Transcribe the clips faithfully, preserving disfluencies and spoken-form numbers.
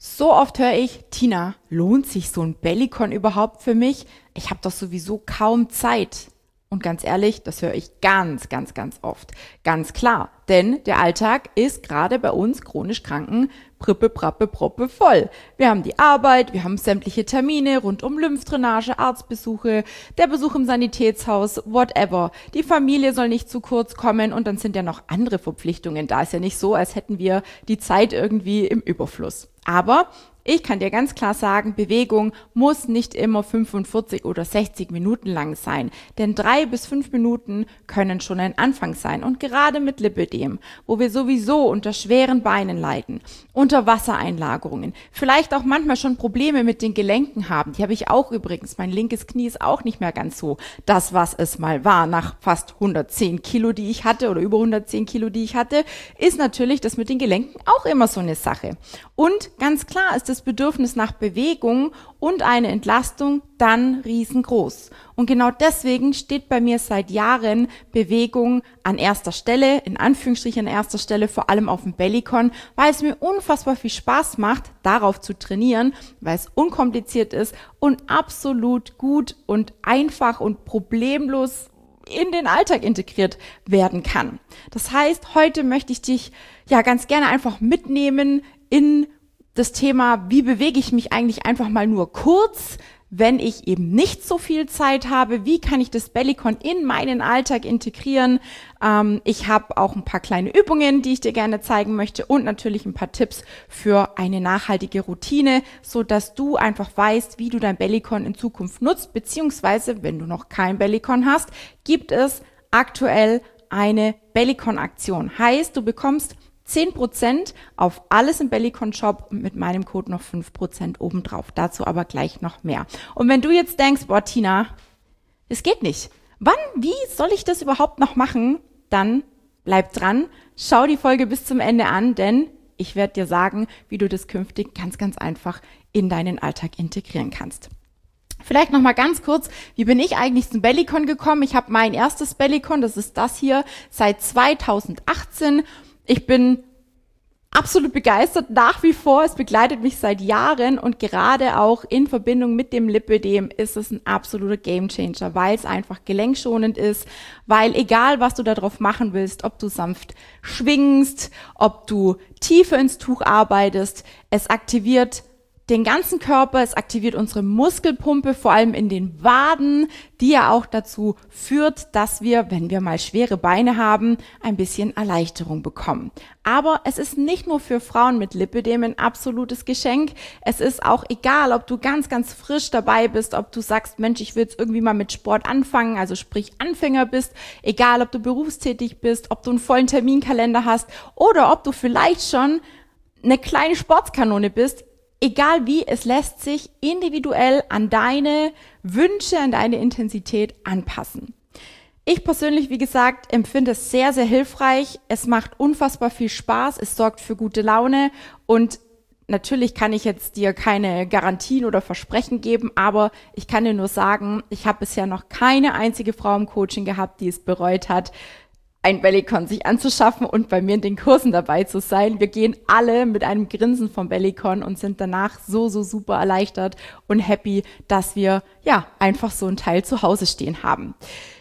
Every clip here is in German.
So oft höre ich, Tina, lohnt sich so ein Bellycon überhaupt für mich? Ich habe doch sowieso kaum Zeit. Und ganz ehrlich, das höre ich ganz, ganz, ganz oft. Ganz klar, denn der Alltag ist gerade bei uns chronisch Kranken prippe, prappe, proppe voll. Wir haben die Arbeit, wir haben sämtliche Termine rund um Lymphdrainage, Arztbesuche, der Besuch im Sanitätshaus, whatever. Die Familie soll nicht zu kurz kommen und dann sind ja noch andere Verpflichtungen da. Ist ja nicht so, als hätten wir die Zeit irgendwie im Überfluss. Aber ich kann dir ganz klar sagen, Bewegung muss nicht immer fünfundvierzig oder sechzig Minuten lang sein, denn drei bis fünf Minuten können schon ein Anfang sein. Und gerade mit Lipödem, wo wir sowieso unter schweren Beinen leiden, unter Wassereinlagerungen, vielleicht auch manchmal schon Probleme mit den Gelenken haben, die habe ich auch übrigens, mein linkes Knie ist auch nicht mehr ganz so das, was es mal war, nach fast hundertzehn Kilo, die ich hatte oder über hundertzehn Kilo, die ich hatte, ist natürlich das mit den Gelenken auch immer so eine Sache. Und ganz klar ist das Bedürfnis nach Bewegung und eine Entlastung dann riesengroß. Und genau deswegen steht bei mir seit Jahren Bewegung an erster Stelle, in Anführungsstrichen an erster Stelle, vor allem auf dem Bellycon, weil es mir unfassbar viel Spaß macht, darauf zu trainieren, weil es unkompliziert ist und absolut gut und einfach und problemlos in den Alltag integriert werden kann. Das heißt, heute möchte ich dich ja ganz gerne einfach mitnehmen in das Thema, wie bewege ich mich eigentlich einfach mal nur kurz, wenn ich eben nicht so viel Zeit habe, wie kann ich das Bellycon in meinen Alltag integrieren. Ähm, ich habe auch ein paar kleine Übungen, die ich dir gerne zeigen möchte und natürlich ein paar Tipps für eine nachhaltige Routine, so dass du einfach weißt, wie du dein Bellycon in Zukunft nutzt, beziehungsweise, wenn du noch kein Bellycon hast, gibt es aktuell eine Bellycon-Aktion. Heißt, du bekommst zehn Prozent auf alles im Bellycon-Shop und mit meinem Code noch fünf Prozent obendrauf. Dazu aber gleich noch mehr. Und wenn du jetzt denkst, boah, Tina, das geht nicht. Wann, wie soll ich das überhaupt noch machen? Dann bleib dran, schau die Folge bis zum Ende an, denn ich werde dir sagen, wie du das künftig ganz, ganz einfach in deinen Alltag integrieren kannst. Vielleicht noch mal ganz kurz, wie bin ich eigentlich zum Bellycon gekommen? Ich habe mein erstes Bellycon, das ist das hier, seit zweitausendachtzehn. Ich bin absolut begeistert, nach wie vor. Es begleitet mich seit Jahren und gerade auch in Verbindung mit dem Lipödem ist es ein absoluter Gamechanger, weil es einfach gelenkschonend ist, weil egal, was du da drauf machen willst, ob du sanft schwingst, ob du tiefer ins Tuch arbeitest, es aktiviert den ganzen Körper, es aktiviert unsere Muskelpumpe, vor allem in den Waden, die ja auch dazu führt, dass wir, wenn wir mal schwere Beine haben, ein bisschen Erleichterung bekommen. Aber es ist nicht nur für Frauen mit Lipödem ein absolutes Geschenk. Es ist auch egal, ob du ganz, ganz frisch dabei bist, ob du sagst, Mensch, ich will jetzt irgendwie mal mit Sport anfangen, also sprich Anfänger bist, egal, ob du berufstätig bist, ob du einen vollen Terminkalender hast oder ob du vielleicht schon eine kleine Sportskanone bist. Egal wie, es lässt sich individuell an deine Wünsche, an deine Intensität anpassen. Ich persönlich, wie gesagt, empfinde es sehr, sehr hilfreich. Es macht unfassbar viel Spaß, es sorgt für gute Laune und natürlich kann ich jetzt dir keine Garantien oder Versprechen geben, aber ich kann dir nur sagen, ich habe bisher noch keine einzige Frau im Coaching gehabt, die es bereut hat, ein Bellycon sich anzuschaffen und bei mir in den Kursen dabei zu sein. Wir gehen alle mit einem Grinsen vom Bellycon und sind danach so, so super erleichtert und happy, dass wir ja einfach so ein Teil zu Hause stehen haben.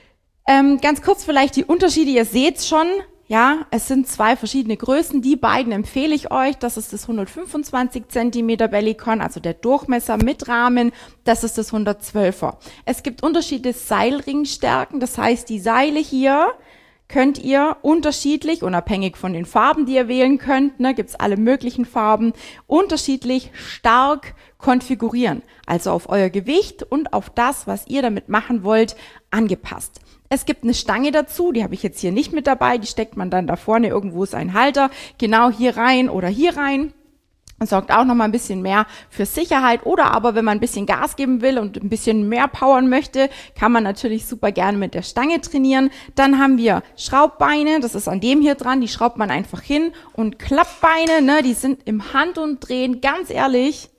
Ähm, ganz kurz vielleicht die Unterschiede, ihr seht's schon, ja, es sind zwei verschiedene Größen, die beiden empfehle ich euch, das ist das hundertfünfundzwanzig Zentimeter Bellycon, also der Durchmesser mit Rahmen, das ist das hundertzwölfer. Es gibt unterschiedliche Seilringstärken, das heißt die Seile hier könnt ihr unterschiedlich, unabhängig von den Farben, die ihr wählen könnt, ne, gibt's alle möglichen Farben, unterschiedlich stark konfigurieren. Also auf euer Gewicht und auf das, was ihr damit machen wollt, angepasst. Es gibt eine Stange dazu, die habe ich jetzt hier nicht mit dabei, die steckt man dann da vorne, irgendwo ist ein Halter, genau hier rein oder hier rein. Und sorgt auch noch mal ein bisschen mehr für Sicherheit oder aber, wenn man ein bisschen Gas geben will und ein bisschen mehr powern möchte, kann man natürlich super gerne mit der Stange trainieren. Dann haben wir Schraubbeine, das ist an dem hier dran, die schraubt man einfach hin und Klappbeine, ne, die sind im Handumdrehen, ganz ehrlich,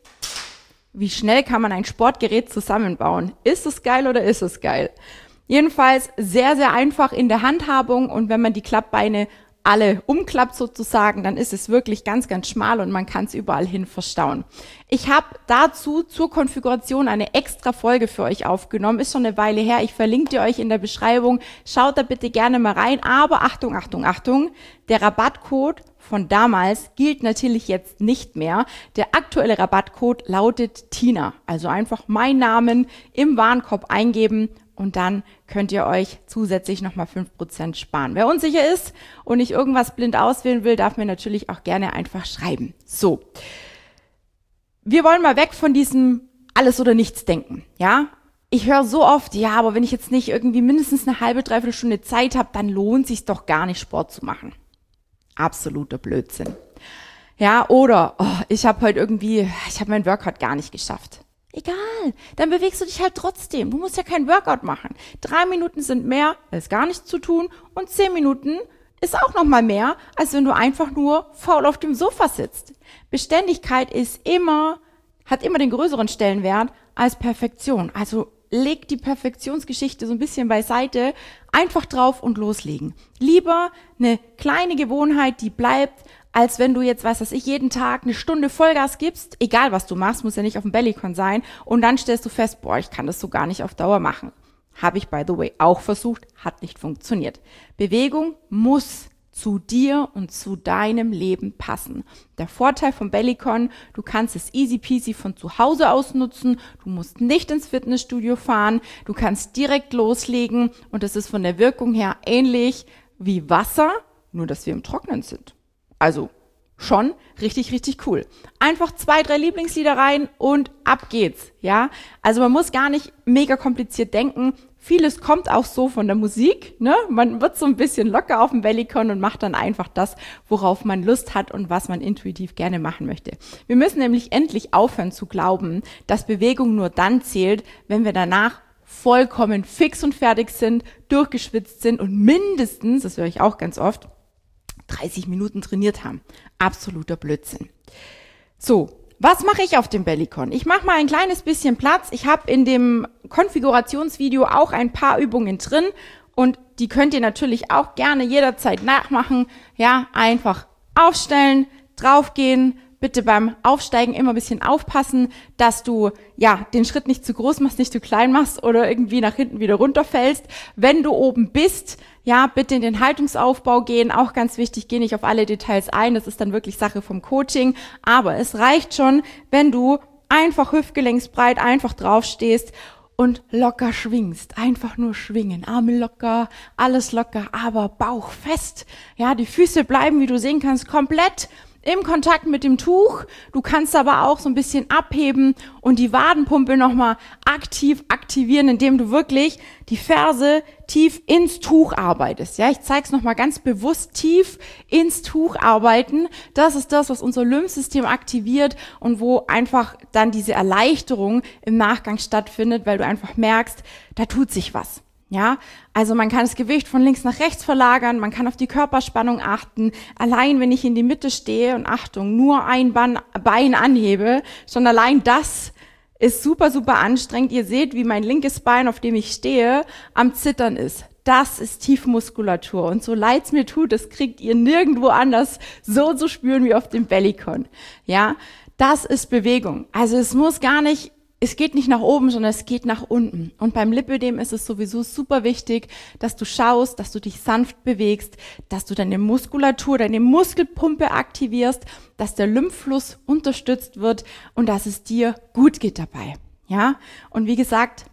wie schnell kann man ein Sportgerät zusammenbauen? Ist es geil oder ist es geil? Jedenfalls sehr, sehr einfach in der Handhabung und wenn man die Klappbeine alle umklappt sozusagen, dann ist es wirklich ganz, ganz schmal und man kann es überall hin verstauen. Ich habe dazu zur Konfiguration eine extra Folge für euch aufgenommen, ist schon eine Weile her, ich verlinke die euch in der Beschreibung, schaut da bitte gerne mal rein, aber Achtung, Achtung, Achtung, der Rabattcode von damals gilt natürlich jetzt nicht mehr. Der aktuelle Rabattcode lautet Tina, also einfach meinen Namen im Warenkorb eingeben und dann könnt ihr euch zusätzlich nochmal fünf Prozent sparen. Wer unsicher ist und nicht irgendwas blind auswählen will, darf mir natürlich auch gerne einfach schreiben. So, wir wollen mal weg von diesem Alles- oder Nichts-Denken, ja? Ich höre so oft, ja, aber wenn ich jetzt nicht irgendwie mindestens eine halbe, dreiviertel Stunde Zeit habe, dann lohnt es sich doch gar nicht, Sport zu machen. Absoluter Blödsinn. Ja, oder oh, ich habe heute irgendwie, ich habe meinen Workout gar nicht geschafft. Egal, dann bewegst du dich halt trotzdem. Du musst ja kein Workout machen. Drei Minuten sind mehr, als gar nichts zu tun und zehn Minuten ist auch noch mal mehr, als wenn du einfach nur faul auf dem Sofa sitzt. Beständigkeit ist immer, hat immer den größeren Stellenwert als Perfektion. Also leg die Perfektionsgeschichte so ein bisschen beiseite, einfach drauf und loslegen. Lieber eine kleine Gewohnheit, die bleibt, als wenn du jetzt, was weiß ich, jeden Tag eine Stunde Vollgas gibst, egal was du machst, muss ja nicht auf dem Bellycon sein, und dann stellst du fest, boah, ich kann das so gar nicht auf Dauer machen. Habe ich, by the way, auch versucht, hat nicht funktioniert. Bewegung muss zu dir und zu deinem Leben passen. Der Vorteil vom Bellycon, du kannst es easy peasy von zu Hause aus nutzen, du musst nicht ins Fitnessstudio fahren, du kannst direkt loslegen und es ist von der Wirkung her ähnlich wie Wasser, nur dass wir im Trocknen sind. Also schon richtig, richtig cool. Einfach zwei, drei Lieblingslieder rein und ab geht's, ja. Also man muss gar nicht mega kompliziert denken. Vieles kommt auch so von der Musik, ne? Man wird so ein bisschen locker auf dem Bellycon und macht dann einfach das, worauf man Lust hat und was man intuitiv gerne machen möchte. Wir müssen nämlich endlich aufhören zu glauben, dass Bewegung nur dann zählt, wenn wir danach vollkommen fix und fertig sind, durchgeschwitzt sind und mindestens, das höre ich auch ganz oft, dreißig Minuten trainiert haben. Absoluter Blödsinn. So, was mache ich auf dem Bellycon? Ich mache mal ein kleines bisschen Platz. Ich habe in dem Konfigurationsvideo auch ein paar Übungen drin und die könnt ihr natürlich auch gerne jederzeit nachmachen. Ja, einfach aufstellen, draufgehen. Bitte beim Aufsteigen immer ein bisschen aufpassen, dass du ja den Schritt nicht zu groß machst, nicht zu klein machst oder irgendwie nach hinten wieder runterfällst. Wenn du oben bist, ja, bitte in den Haltungsaufbau gehen. Auch ganz wichtig, geh nicht auf alle Details ein. Das ist dann wirklich Sache vom Coaching. Aber es reicht schon, wenn du einfach hüftgelenksbreit einfach draufstehst und locker schwingst. Einfach nur schwingen. Arme locker, alles locker, aber Bauch fest. Ja, die Füße bleiben, wie du sehen kannst, komplett im Kontakt mit dem Tuch. Du kannst aber auch so ein bisschen abheben und die Wadenpumpe nochmal aktiv aktivieren, indem du wirklich die Ferse tief ins Tuch arbeitest. Ja, ich zeige es nochmal ganz bewusst, tief ins Tuch arbeiten. Das ist das, was unser Lymphsystem aktiviert und wo einfach dann diese Erleichterung im Nachgang stattfindet, weil du einfach merkst, da tut sich was. Ja, also man kann das Gewicht von links nach rechts verlagern, man kann auf die Körperspannung achten. Allein wenn ich in die Mitte stehe und Achtung, nur ein Bein anhebe, schon allein das ist super, super anstrengend. Ihr seht, wie mein linkes Bein, auf dem ich stehe, am Zittern ist. Das ist Tiefmuskulatur und so leid's mir tut, das kriegt ihr nirgendwo anders so zu spüren wie auf dem Bellycon. Ja, das ist Bewegung. Also es muss gar nicht Es geht nicht nach oben, sondern es geht nach unten. Und beim Lipödem ist es sowieso super wichtig, dass du schaust, dass du dich sanft bewegst, dass du deine Muskulatur, deine Muskelpumpe aktivierst, dass der Lymphfluss unterstützt wird und dass es dir gut geht dabei. Ja? Und wie gesagt,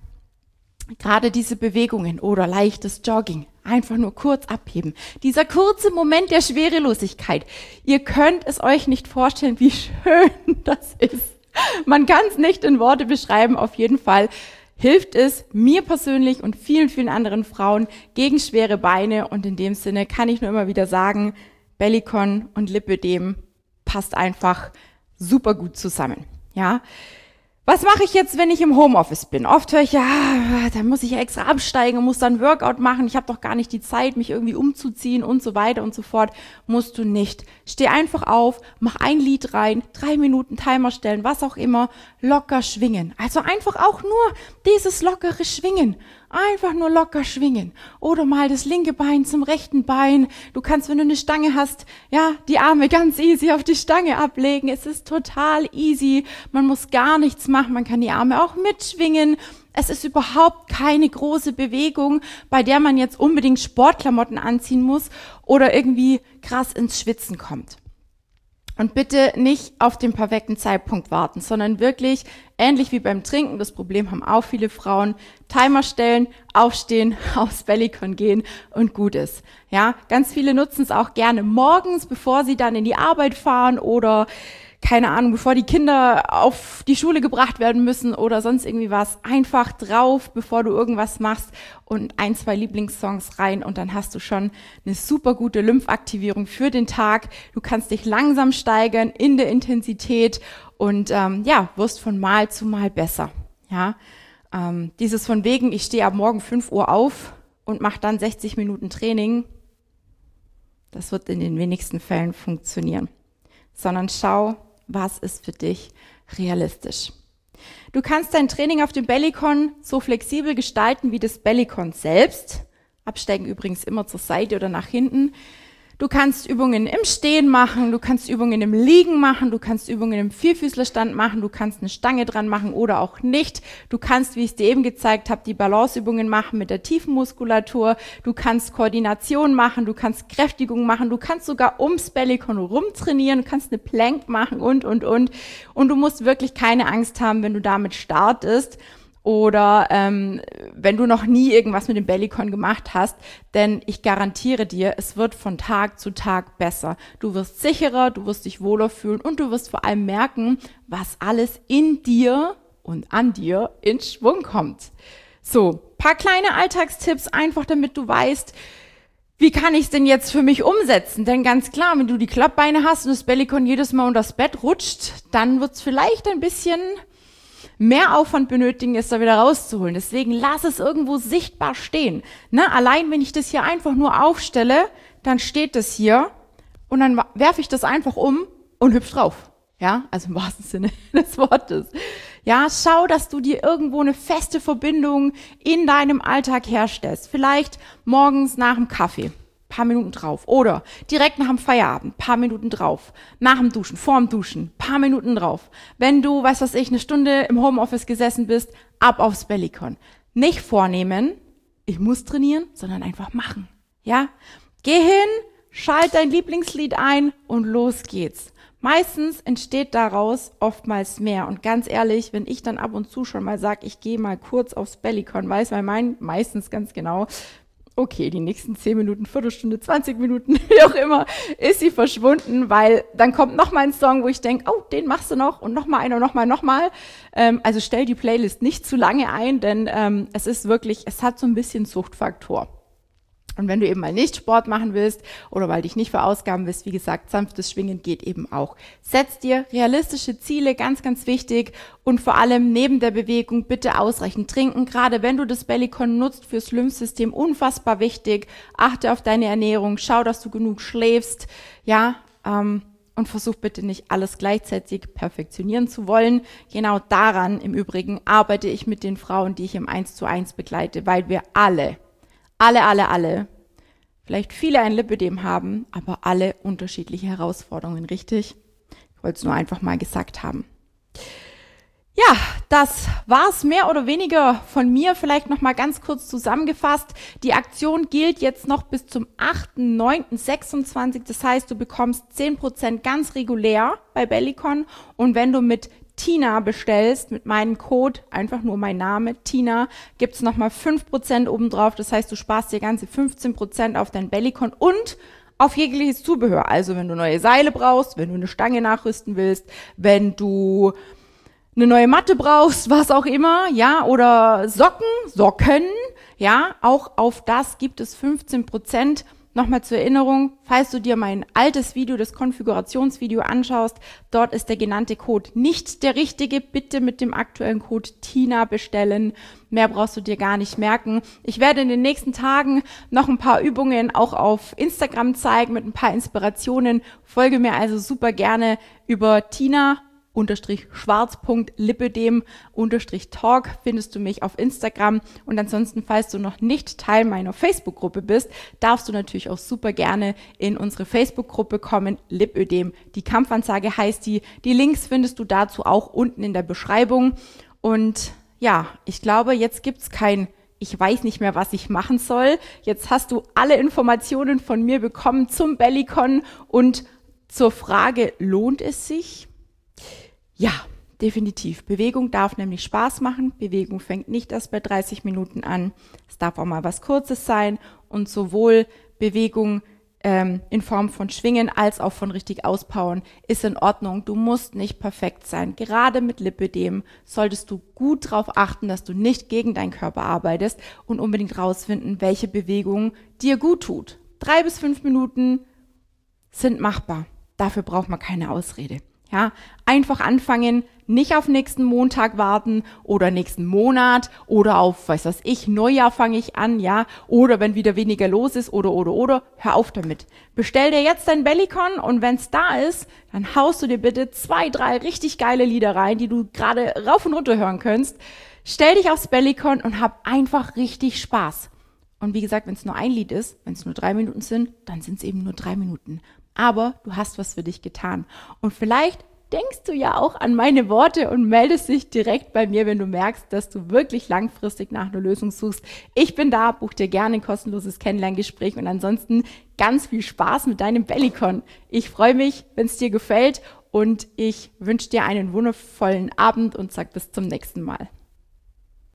gerade diese Bewegungen oder leichtes Jogging, einfach nur kurz abheben. Dieser kurze Moment der Schwerelosigkeit. Ihr könnt es euch nicht vorstellen, wie schön das ist. Man kann es nicht in Worte beschreiben, auf jeden Fall hilft es mir persönlich und vielen, vielen anderen Frauen gegen schwere Beine und in dem Sinne kann ich nur immer wieder sagen, Bellycon und Lipödem passt einfach super gut zusammen, ja. Was mache ich jetzt, wenn ich im Homeoffice bin? Oft höre ich, ja, da muss ich ja extra absteigen und muss dann Workout machen. Ich habe doch gar nicht die Zeit, mich irgendwie umzuziehen und so weiter und so fort. Musst du nicht. Steh einfach auf, mach ein Lied rein, drei Minuten Timer stellen, was auch immer, locker schwingen. Also einfach auch nur dieses lockere Schwingen. Einfach nur locker schwingen. Oder mal das linke Bein zum rechten Bein. Du kannst, wenn du eine Stange hast, ja, die Arme ganz easy auf die Stange ablegen. Es ist total easy. Man muss gar nichts machen. Man kann die Arme auch mitschwingen. Es ist überhaupt keine große Bewegung, bei der man jetzt unbedingt Sportklamotten anziehen muss oder irgendwie krass ins Schwitzen kommt. Und bitte nicht auf den perfekten Zeitpunkt warten, sondern wirklich, ähnlich wie beim Trinken, das Problem haben auch viele Frauen, Timer stellen, aufstehen, aufs Bellycon gehen und gut ist. Ja, ganz viele nutzen es auch gerne morgens, bevor sie dann in die Arbeit fahren oder keine Ahnung, bevor die Kinder auf die Schule gebracht werden müssen oder sonst irgendwie was, einfach drauf, bevor du irgendwas machst und ein, zwei Lieblingssongs rein und dann hast du schon eine super gute Lymphaktivierung für den Tag. Du kannst dich langsam steigern in der Intensität und ähm, ja, wirst von Mal zu Mal besser. Ja, ähm, dieses von wegen, ich stehe ab morgen fünf Uhr auf und mache dann sechzig Minuten Training, das wird in den wenigsten Fällen funktionieren, sondern schau, was ist für dich realistisch. Du kannst dein Training auf dem Bellycon so flexibel gestalten wie das Bellycon selbst. Absteigen übrigens immer zur Seite oder nach hinten. Du kannst Übungen im Stehen machen, du kannst Übungen im Liegen machen, du kannst Übungen im Vierfüßlerstand machen, du kannst eine Stange dran machen oder auch nicht. Du kannst, wie ich es dir eben gezeigt habe, die Balanceübungen machen mit der tiefen Muskulatur. Du kannst Koordination machen, du kannst Kräftigung machen, du kannst sogar ums Bellycon rumtrainieren, du kannst eine Plank machen und, und, und. Und du musst wirklich keine Angst haben, wenn du damit startest. Oder ähm, wenn du noch nie irgendwas mit dem Bellycon gemacht hast, denn ich garantiere dir, es wird von Tag zu Tag besser. Du wirst sicherer, du wirst dich wohler fühlen und du wirst vor allem merken, was alles in dir und an dir in Schwung kommt. So, paar kleine Alltagstipps, einfach damit du weißt, wie kann ich es denn jetzt für mich umsetzen? Denn ganz klar, wenn du die Klappbeine hast und das Bellycon jedes Mal unter das Bett rutscht, dann wird es vielleicht ein bisschen mehr Aufwand benötigen, es da wieder rauszuholen. Deswegen lass es irgendwo sichtbar stehen. Ne? Allein wenn ich das hier einfach nur aufstelle, dann steht das hier und dann werfe ich das einfach um und hüpf drauf. Ja, also im wahrsten Sinne des Wortes. Ja, schau, dass du dir irgendwo eine feste Verbindung in deinem Alltag herstellst. Vielleicht morgens nach dem Kaffee. Paar Minuten drauf. Oder direkt nach dem Feierabend, paar Minuten drauf. Nach dem Duschen, vorm Duschen, paar Minuten drauf. Wenn du, weiß was ich, eine Stunde im Homeoffice gesessen bist, ab aufs Bellycon. Nicht vornehmen, ich muss trainieren, sondern einfach machen. Ja? Geh hin, schalt dein Lieblingslied ein und los geht's. Meistens entsteht daraus oftmals mehr. Und ganz ehrlich, wenn ich dann ab und zu schon mal sage, ich gehe mal kurz aufs Bellycon, weiß mein Mind meistens ganz genau, okay, die nächsten zehn Minuten, Viertelstunde, zwanzig Minuten, wie auch immer, ist sie verschwunden, weil dann kommt noch mal ein Song, wo ich denke, oh, den machst du noch und noch mal einer, noch mal, noch mal. Ähm, also stell die Playlist nicht zu lange ein, denn ähm, es ist wirklich, es hat so ein bisschen Suchtfaktor. Und wenn du eben mal nicht Sport machen willst oder weil dich nicht verausgaben willst, wie gesagt, sanftes Schwingen geht eben auch. Setz dir realistische Ziele, ganz, ganz wichtig. Und vor allem neben der Bewegung bitte ausreichend trinken. Gerade wenn du das Bellycon nutzt fürs Lymphsystem, unfassbar wichtig. Achte auf deine Ernährung, schau, dass du genug schläfst. Ja, ähm, und versuch bitte nicht alles gleichzeitig perfektionieren zu wollen. Genau daran im Übrigen arbeite ich mit den Frauen, die ich im eins zu eins begleite, weil wir alle Alle, alle, alle, vielleicht viele ein Lipödem haben, aber alle unterschiedliche Herausforderungen, richtig? Ich wollte es nur einfach mal gesagt haben. Ja, das war's mehr oder weniger von mir. Vielleicht noch mal ganz kurz zusammengefasst. Die Aktion gilt jetzt noch bis zum achten neunten sechsundzwanzig. Das heißt, du bekommst zehn Prozent ganz regulär bei Bellycon. Und wenn du mit Tina bestellst, mit meinem Code, einfach nur mein Name, Tina, gibt's nochmal fünf Prozent obendrauf. Das heißt, du sparst dir ganze fünfzehn Prozent auf dein Bellycon und auf jegliches Zubehör. Also wenn du neue Seile brauchst, wenn du eine Stange nachrüsten willst, wenn du eine neue Matte brauchst, was auch immer, ja, oder Socken, Socken, ja, auch auf das gibt es fünfzehn Prozent. Nochmal zur Erinnerung, falls du dir mein altes Video, das Konfigurationsvideo anschaust, dort ist der genannte Code nicht der richtige. Bitte mit dem aktuellen Code Tina bestellen. Mehr brauchst du dir gar nicht merken. Ich werde in den nächsten Tagen noch ein paar Übungen auch auf Instagram zeigen mit ein paar Inspirationen. Folge mir also super gerne über Tina unterstrich schwarz.lipödem unterstrich talk findest du mich auf Instagram. Und ansonsten, falls du noch nicht Teil meiner Facebook-Gruppe bist, darfst du natürlich auch super gerne in unsere Facebook-Gruppe kommen. Lipödem, die Kampfansage heißt die. Die Links findest du dazu auch unten in der Beschreibung. Und ja, ich glaube, jetzt gibt's kein Ich weiß nicht mehr, was ich machen soll. Jetzt hast du alle Informationen von mir bekommen zum Bellycon und zur Frage, lohnt es sich? Ja, definitiv. Bewegung darf nämlich Spaß machen. Bewegung fängt nicht erst bei dreißig Minuten an. Es darf auch mal was Kurzes sein und sowohl Bewegung ähm, in Form von Schwingen als auch von richtig Auspowern ist in Ordnung. Du musst nicht perfekt sein. Gerade mit Lipödem solltest du gut darauf achten, dass du nicht gegen deinen Körper arbeitest und unbedingt rausfinden, welche Bewegung dir gut tut. Drei bis fünf Minuten sind machbar. Dafür braucht man keine Ausrede. Ja, einfach anfangen, nicht auf nächsten Montag warten oder nächsten Monat oder auf, weiß was ich, Neujahr fange ich an, ja, oder wenn wieder weniger los ist oder, oder, oder, hör auf damit. Bestell dir jetzt dein Bellycon und wenn's da ist, dann haust du dir bitte zwei, drei richtig geile Lieder rein, die du gerade rauf und runter hören kannst. Stell dich aufs Bellycon und hab einfach richtig Spaß. Und wie gesagt, wenn es nur ein Lied ist, wenn es nur drei Minuten sind, dann sind es eben nur drei Minuten. Aber du hast was für dich getan. Und vielleicht denkst du ja auch an meine Worte und meldest dich direkt bei mir, wenn du merkst, dass du wirklich langfristig nach einer Lösung suchst. Ich bin da, buch dir gerne ein kostenloses Kennenlerngespräch und ansonsten ganz viel Spaß mit deinem Bellycon. Ich freue mich, wenn es dir gefällt und ich wünsche dir einen wundervollen Abend und sag bis zum nächsten Mal.